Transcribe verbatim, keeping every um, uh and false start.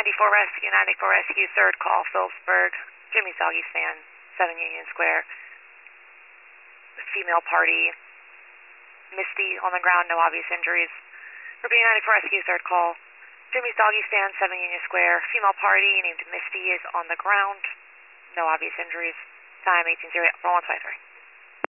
ninety-four Rescue, ninety-four Rescue, third call, Phillipsburg. Jimmy's Doggy Stand, seven Union Square. Female party. Misty on the ground, no obvious injuries. Repeat ninety-four Rescue, third call. Jimmy's Doggy Stand, seven Union Square. Female party named Misty is on the ground. No obvious injuries. Time eighteen oh eight, four one five three.